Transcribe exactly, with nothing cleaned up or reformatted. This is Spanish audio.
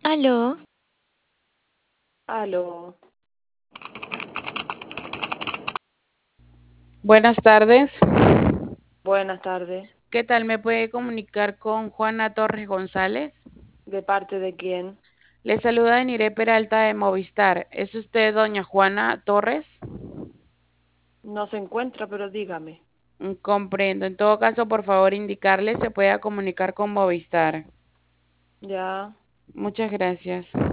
Aló, Aló, Buenas tardes. buenas tardes. ¿Qué tal? ¿Me puede comunicar con Juana Torres González? ¿De parte de quién? Le saluda Nire Peralta de Movistar. ¿Es usted doña Juana Torres? No se encuentra, pero dígame. Mm, Comprendo. En todo caso, por favor, indicarle se pueda comunicar con Movistar. Ya. Muchas gracias.